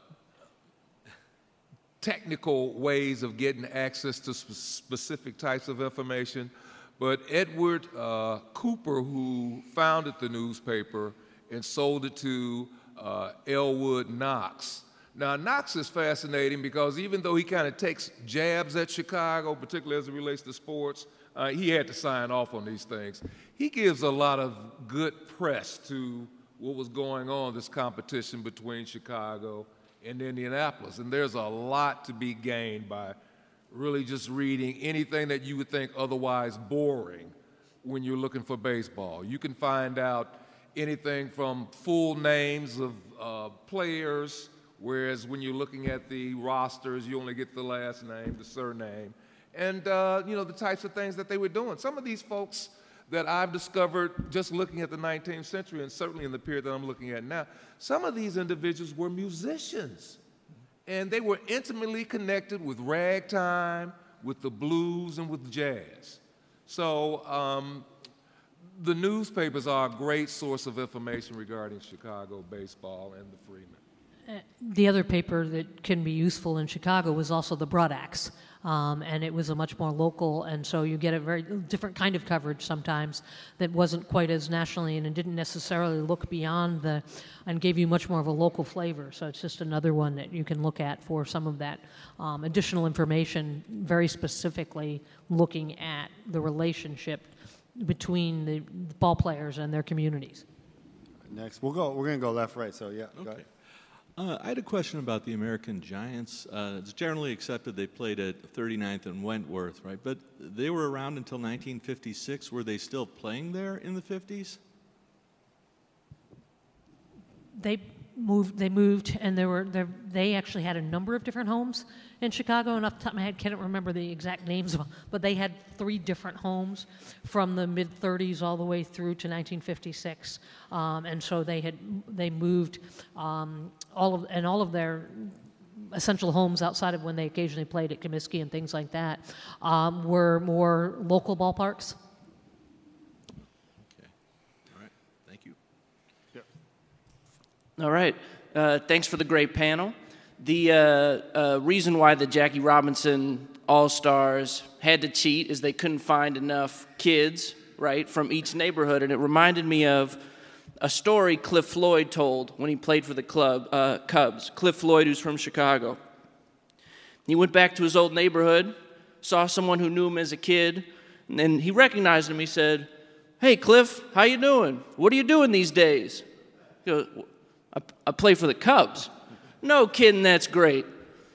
technical ways of getting access to sp- specific types of information. But Edward uh, Cooper, who founded the newspaper and sold it to uh, Elwood Knox. Now, Knox is fascinating because even though he kind of takes jabs at Chicago, particularly as it relates to sports, Uh, he had to sign off on these things. He gives a lot of good press to what was going on, this competition between Chicago and Indianapolis. And there's a lot to be gained by really just reading anything that you would think otherwise boring when you're looking for baseball. You can find out anything from full names of uh, players, whereas when you're looking at the rosters, you only get the last name, the surname. And, uh, you know, the types of things that they were doing. Some of these folks that I've discovered just looking at the nineteenth century, and certainly in the period that I'm looking at now, some of these individuals were musicians. And they were intimately connected with ragtime, with the blues, and with jazz. So um, the newspapers are a great source of information regarding Chicago baseball and the Freeman. Uh, the other paper that can be useful in Chicago was also the Broadax, um, and it was a much more local, and so you get a very different kind of coverage sometimes that wasn't quite as nationally and it didn't necessarily look beyond the, and gave you much more of a local flavor. So it's just another one that you can look at for some of that um, additional information, very specifically looking at the relationship between the ball players and their communities. Next, we'll go. We're going to go left, right. So yeah. Okay. Go ahead. Uh, I had a question about the American Giants. Uh, it's generally accepted they played at thirty-ninth and Wentworth, right? But they were around until nineteen fifty-six. Were they still playing there in the fifties? They moved. They moved, and there were there. They actually had a number of different homes in Chicago. And off the top of my head, can't remember the exact names of them, but they had three different homes from the mid thirties all the way through to nineteen fifty-six. Um, and so they had they moved um, all of and all of their essential homes outside of when they occasionally played at Comiskey and things like that um, were more local ballparks. Okay. All right. Thank you. All right. Uh, thanks for the great panel. The uh, uh, reason why the Jackie Robinson All-Stars had to cheat as they couldn't find enough kids, right, from each neighborhood. And it reminded me of a story Cliff Floyd told when he played for the club, uh, Cubs. Cliff Floyd, who's from Chicago. He went back to his old neighborhood, saw someone who knew him as a kid, and then he recognized him. He said, "Hey, Cliff, how you doing? What are you doing these days?" He goes, I, I play for the Cubs. "No kidding, that's great."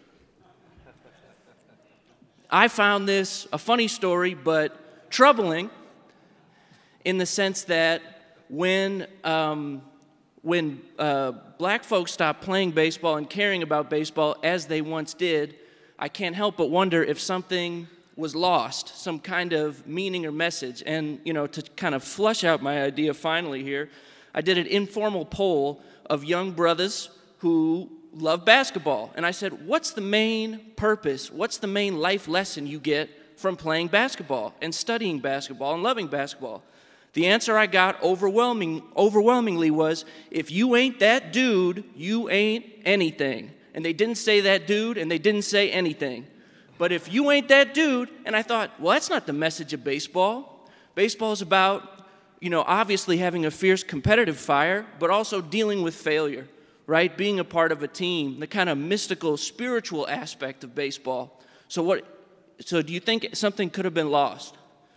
I found this a funny story, but troubling in the sense that when, um, when uh, black folks stopped playing baseball and caring about baseball as they once did, I can't help but wonder if something was lost, some kind of meaning or message. And, you know, to kind of flush out my idea finally here, I did an informal poll of young brothers who love basketball. And I said, what's the main purpose, what's the main life lesson you get from playing basketball and studying basketball and loving basketball? The answer I got overwhelming, overwhelmingly was, if you ain't that dude, you ain't anything. And they didn't say that dude, and they didn't say anything. But if you ain't that dude, and I thought, well, that's not the message of baseball. Baseball is about, you know, obviously having a fierce competitive fire, but also dealing with failure, right? Being a part of a team, the kind of mystical, spiritual aspect of baseball. So what? So do you think something could have been lost?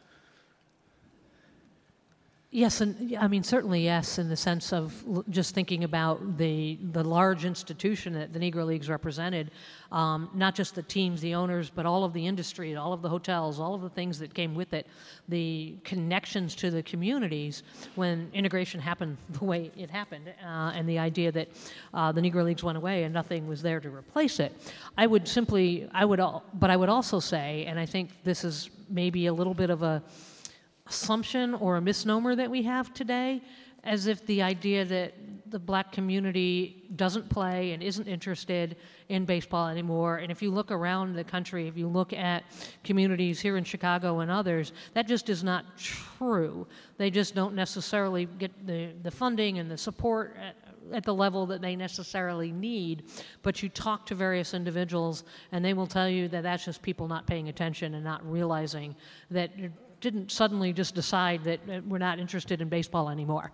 Yes, and I mean, certainly yes, in the sense of l- just thinking about the the large institution that the Negro Leagues represented, um, not just the teams, the owners, but all of the industry, all of the hotels, all of the things that came with it, the connections to the communities when integration happened the way it happened, uh, and the idea that uh, the Negro Leagues went away and nothing was there to replace it. I would simply, I would, al- but I would also say, and I think this is maybe a little bit of a assumption or a misnomer that we have today, as if the idea that the black community doesn't play and isn't interested in baseball anymore. And if you look around the country, if you look at communities here in Chicago and others, that just is not true. They just don't necessarily get the, the funding and the support at, at the level that they necessarily need. But you talk to various individuals and they will tell you that that's just people not paying attention and not realizing that didn't suddenly just decide that uh, we're not interested in baseball anymore.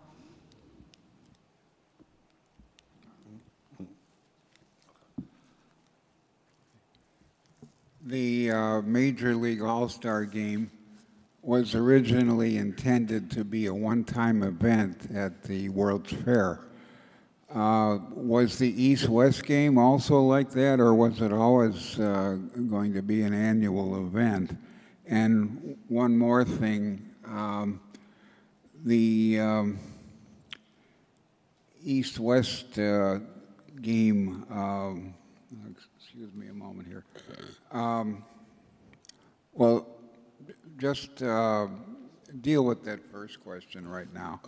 The uh, Major League All-Star Game was originally intended to be a one-time event at the World's Fair. Uh, was the East-West game also like that, or was it always uh, going to be an annual event? And one more thing, um, the um, East-West uh, game, um, excuse me a moment here. Um, well, just uh, deal with that first question right now.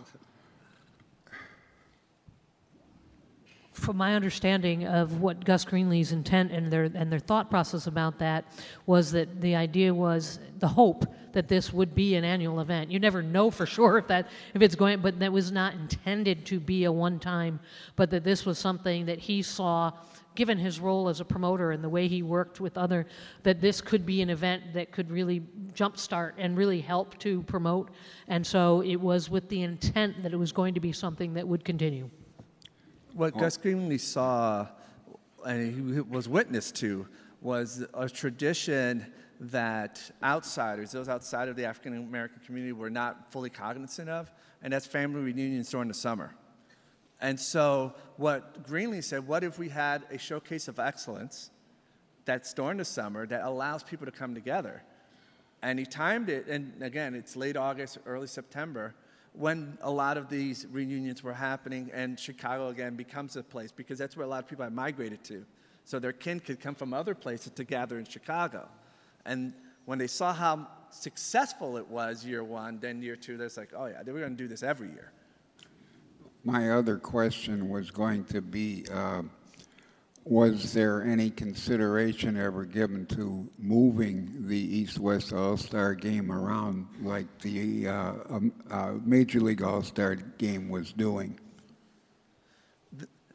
From my understanding of what Gus Greenlee's intent and their and their thought process about that was that the idea was the hope that this would be an annual event. You never know for sure if that if it's going, but that was not intended to be a one-time, but that this was something that he saw, given his role as a promoter and the way he worked with other, that this could be an event that could really jumpstart and really help to promote. And so it was with the intent that it was going to be something that would continue. What Gus Greenlee saw and he was witness to was a tradition that outsiders, those outside of the African American community, were not fully cognizant of, and that's family reunions during the summer. And so what Greenlee said, what if we had a showcase of excellence that's during the summer that allows people to come together? And he timed it, and again, it's late August, early September, when a lot of these reunions were happening, and Chicago, again, becomes a place, because that's where a lot of people have migrated to. So their kin could come from other places to gather in Chicago. And when they saw how successful it was year one, then year two, they're like, oh yeah, we're going to do this every year. My other question was going to be, uh, was there any consideration ever given to moving the East-West All-Star Game around like the uh, um, uh, Major League All-Star Game was doing?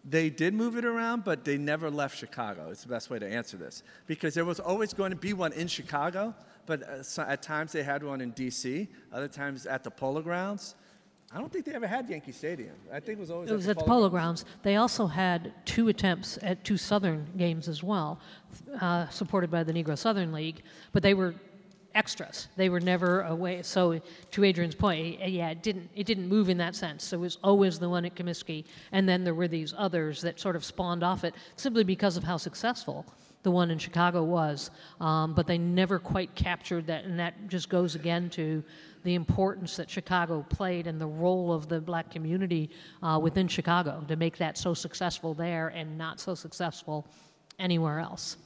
They did move it around, but they never left Chicago. It's the best way to answer this. Because there was always going to be one in Chicago, but uh, so at times they had one in D C, other times at the Polo Grounds. I don't think they ever had Yankee Stadium. I think it was always It at was the at the Polo Polo Grounds. Grounds. They also had two attempts at two Southern games as well, uh, supported by the Negro Southern League, but they were extras. They were never away. So to Adrian's point, yeah, it didn't it didn't move in that sense. It was always the one at Comiskey, and then there were these others that sort of spawned off it simply because of how successful the one in Chicago was. Um, but they never quite captured that, and that just goes again to the importance that Chicago played and the role of the black community uh, within Chicago to make that so successful there and not so successful anywhere else.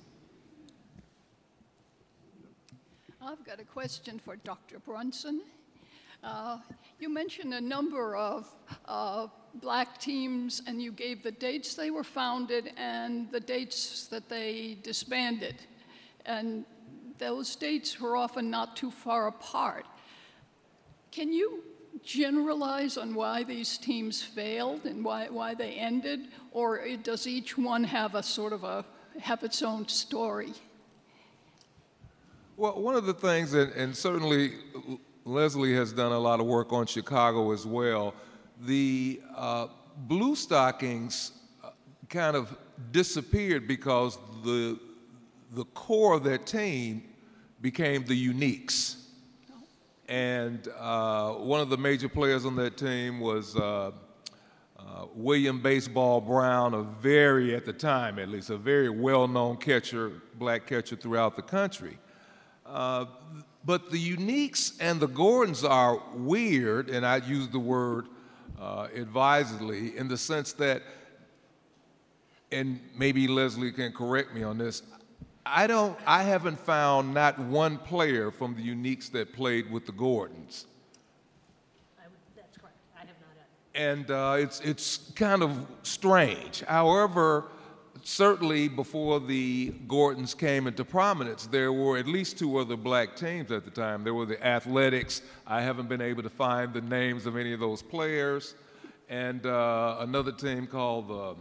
I've got a question for Doctor Brunson. Uh, you mentioned a number of uh, black teams, and you gave the dates they were founded and the dates that they disbanded. And those dates were often not too far apart. Can you generalize on why these teams failed and why, why they ended, or does each one have a sort of a, have its own story? Well, one of the things, and, and certainly Leslie has done a lot of work on Chicago as well, the uh, Blue Stockings kind of disappeared because the, the core of that team became the Uniques. And uh, one of the major players on that team was uh, uh, William Baseball Brown, a very, at the time at least, a very well-known catcher, black catcher throughout the country. Uh, but the Uniques and the Gordons are weird, and I use the word uh, advisedly, in the sense that, and maybe Leslie can correct me on this, I don't, I haven't found not one player from the Uniques that played with the Gordons. I would, that's correct. I have not. And uh, it's, it's kind of strange. However, certainly before the Gordons came into prominence, there were at least two other black teams at the time. There were the Athletics. I haven't been able to find the names of any of those players. And uh, another team called um,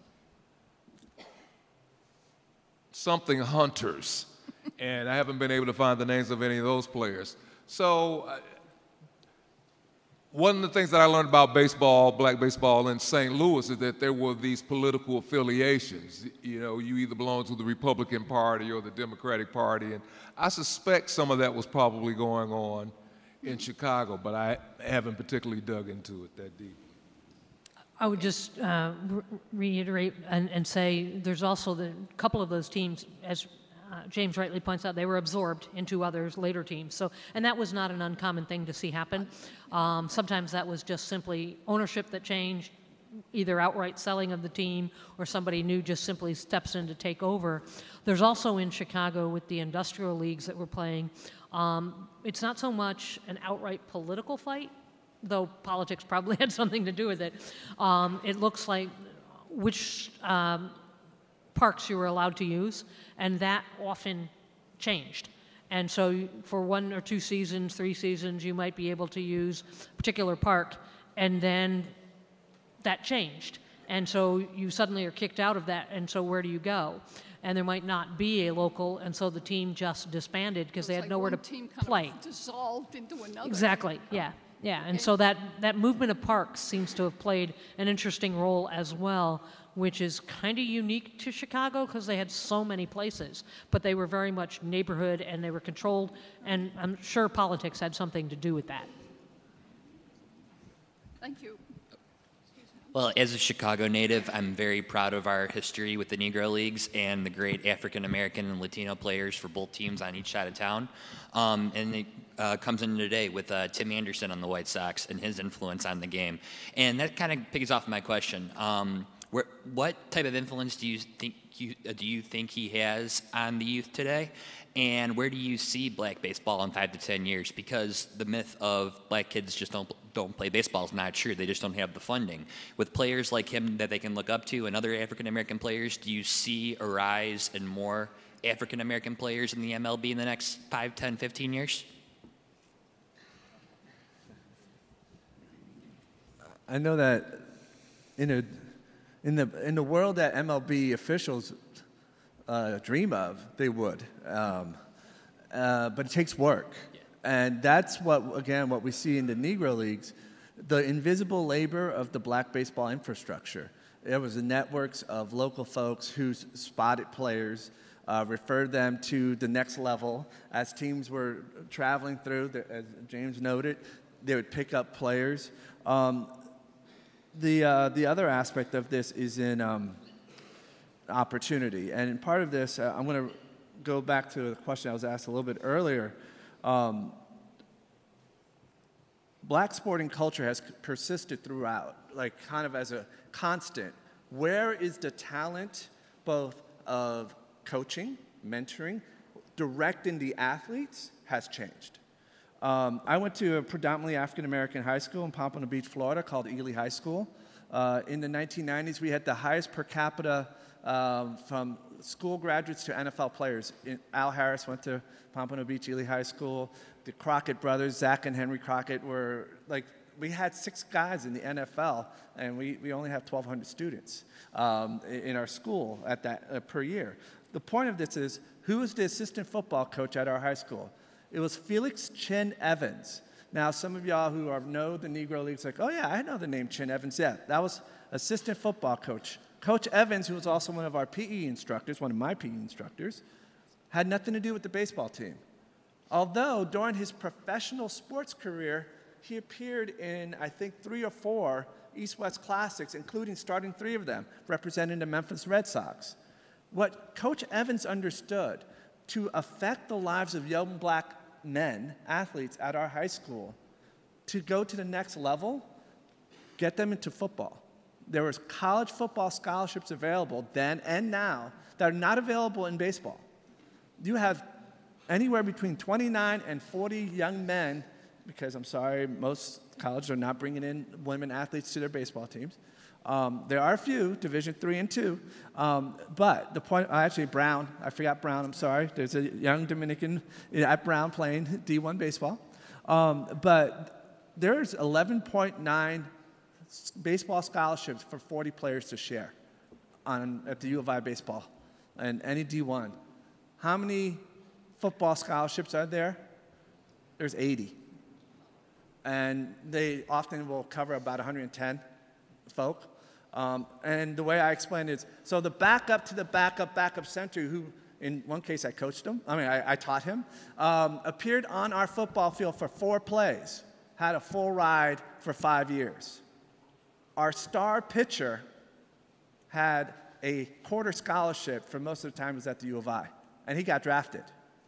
something Hunters. And I haven't been able to find the names of any of those players. So uh, one of the things that I learned about baseball, black baseball in Saint Louis, is that there were these political affiliations. You know, you either belong to the Republican Party or the Democratic Party, and I suspect some of that was probably going on in Chicago, but I haven't particularly dug into it that deep. I would just uh, re- reiterate and, and say there's also the couple of those teams, as uh, James rightly points out, they were absorbed into others later teams. So, and that was not an uncommon thing to see happen. Um, sometimes that was just simply ownership that changed, either outright selling of the team or somebody new just simply steps in to take over. There's also in Chicago with the industrial leagues that we're playing, um, it's not so much an outright political fight, though politics probably had something to do with it. Um, it looks like which um, parks you were allowed to use, and that often changed. And so for one or two seasons, three seasons, you might be able to use a particular park, and then that changed. And so you suddenly are kicked out of that, and so where do you go? And there might not be a local, and so the team just disbanded because they had like nowhere to one team kind play. Of dissolved into another. Exactly, yeah. Yeah, and so that, that movement of parks seems to have played an interesting role as well, which is kind of unique to Chicago because they had so many places, but they were very much neighborhood and they were controlled, and I'm sure politics had something to do with that. Thank you. Well, as a Chicago native, I'm very proud of our history with the Negro Leagues and the great African American and Latino players for both teams on each side of town. Um, and it uh, comes in today with uh, Tim Anderson on the White Sox and his influence on the game. And that kind of piggies off my question. Um, where, what type of influence do you think you, uh, do you think he has on the youth today? And where do you see black baseball in five to ten years? Because the myth of black kids just don't don't play baseball is not true. They just don't have the funding. With players like him that they can look up to and other African American players, do you see a rise in more African American players in the M L B in the next five, ten, fifteen years? I know that in a in the in the world that M L B officials uh, dream of, they would. Um, uh, but it takes work, yeah. And that's what again what we see in the Negro Leagues, the invisible labor of the black baseball infrastructure. There was the networks of local folks who spotted players, uh, referred them to the next level. As teams were traveling through, the, as James noted, they would pick up players. Um, the uh, the other aspect of this is in um, opportunity, and part of this, uh, I'm going to go back to the question I was asked a little bit earlier. Um, Black sporting culture has persisted throughout, like kind of as a constant. Where is the talent, both of coaching, mentoring, directing the athletes, has changed. Um, I went to a predominantly African-American high school in Pompano Beach, Florida, called Ely High School. Uh, in the nineteen nineties, we had the highest per capita um, from school graduates to N F L players. In, Al Harris went to Pompano Beach, Ely High School. The Crockett brothers, Zach and Henry Crockett, were like, we had six guys in the N F L, and we, we only have twelve hundred students um, in our school at that uh, per year. The point of this is, who was the assistant football coach at our high school? It was Felix Chin Evans. Now, some of y'all who are, know the Negro Leagues, like, oh yeah, I know the name Chin Evans. Yeah, that was assistant football coach. Coach Evans, who was also one of our P E instructors, one of my P E instructors, had nothing to do with the baseball team. Although during his professional sports career, he appeared in, I think, three or four East-West Classics, including starting three of them, representing the Memphis Red Sox. What Coach Evans understood to affect the lives of young black men, athletes at our high school, to go to the next level, get them into football. There was college football scholarships available then and now that are not available in baseball. You have anywhere between twenty-nine and forty young men, because I'm sorry, most colleges are not bringing in women athletes to their baseball teams. Um, there are a few, Division three and two, um, but the point, actually Brown, I forgot Brown, I'm sorry. There's a young Dominican at Brown playing D one baseball. Um, but there's eleven point nine baseball scholarships for forty players to share on at the U of I baseball and any D one. How many football scholarships are there? There's eighty. And they often will cover about one hundred ten folk. Um, and the way I explain it is, so the backup to the backup, backup center, who in one case I coached him, I mean, I, I taught him, um, appeared on our football field for four plays, had a full ride for five years. Our star pitcher had a quarter scholarship for most of the time he was at the U of I, and he got drafted.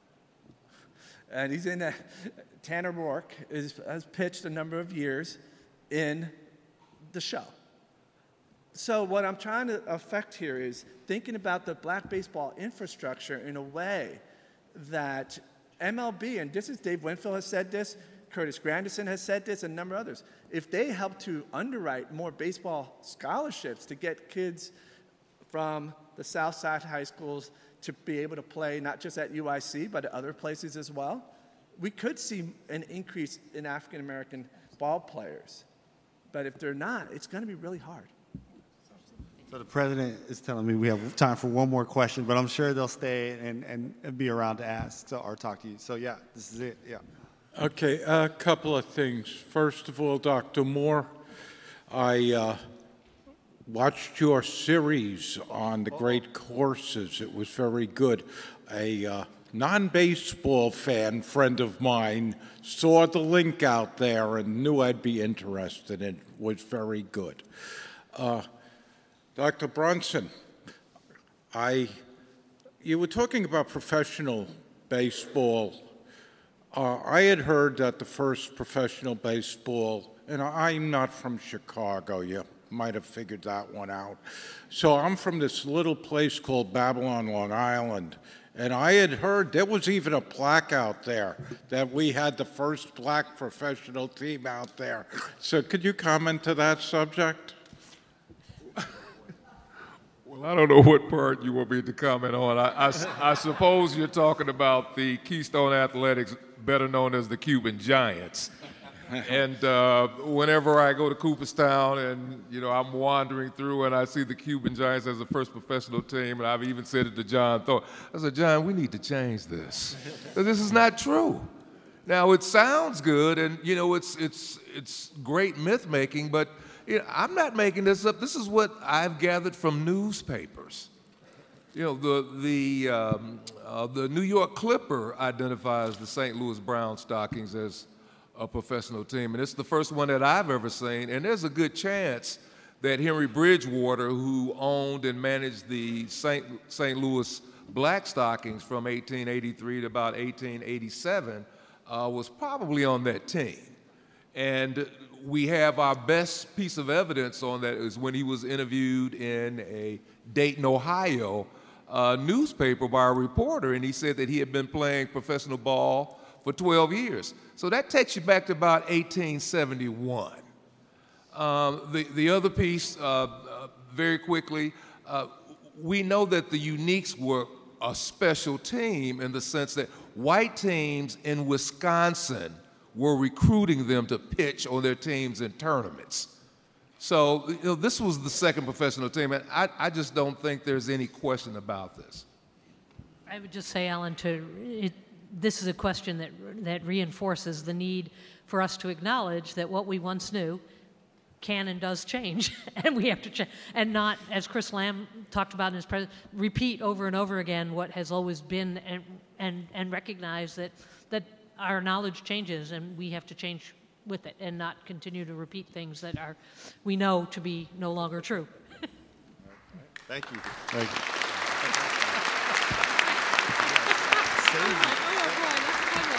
And he's in a, Tanner Rourke is, has pitched a number of years in the show. So what I'm trying to affect here is thinking about the black baseball infrastructure in a way that M L B, and this is Dave Winfield has said this, Curtis Granderson has said this, and a number of others, if they help to underwrite more baseball scholarships to get kids from the South Side high schools to be able to play not just at U I C, but at other places as well, we could see an increase in African American ball players. But if they're not, it's going to be really hard. So the president is telling me we have time for one more question, but I'm sure they'll stay and, and, and be around to ask so, or talk to you. So yeah, this is it, yeah. Okay, a couple of things. First of all, Doctor Moore, I uh, watched your series on the great courses. It was very good. A uh, non-baseball fan friend of mine saw the link out there and knew I'd be interested. It was very good. Uh, Doctor Brunson, I, you were talking about professional baseball. Uh, I had heard that the first professional baseball, and I'm not from Chicago, you might have figured that one out. So I'm from this little place called Babylon, Long Island, and I had heard there was even a plaque out there that we had the first black professional team out there. So could you comment to that subject? Well, I don't know what part you want me to comment on. I, I, I suppose you're talking about the Keystone Athletics, better known as the Cuban Giants. And uh, whenever I go to Cooperstown and, you know, I'm wandering through and I see the Cuban Giants as the first professional team, and I've even said it to John Thorpe, I said, John, we need to change this. This is not true. Now, it sounds good, and, you know, it's, it's, it's great myth-making, but you know, I'm not making this up. This is what I've gathered from newspapers. You know, the, the, um, uh, the New York Clipper identifies the Saint Louis Brown Stockings as a professional team, and it's the first one that I've ever seen, and there's a good chance that Henry Bridgewater, who owned and managed the Saint Saint Louis Black Stockings from eighteen eighty-three to about eighteen eighty-seven, uh, was probably on that team. And we have our best piece of evidence on that is when he was interviewed in a Dayton, Ohio uh, newspaper by a reporter, and he said that he had been playing professional ball for twelve years. So that takes you back to about eighteen seventy-one. Um, the, the other piece, uh, uh, very quickly, uh, we know that the Uniques were a special team in the sense that white teams in Wisconsin were recruiting them to pitch on their teams in tournaments. So you know, this was the second professional team, and I, I just don't think there's any question about this. I would just say, Alan, to it, this is a question that, that reinforces the need for us to acknowledge that what we once knew can and does change, and we have to change, and not, as Chris Lamb talked about in his presentation, repeat over and over again what has always been, and, and, and recognize that, that our knowledge changes, and we have to change with it, and not continue to repeat things that are we know to be no longer true. Thank you. Thank you. Oh,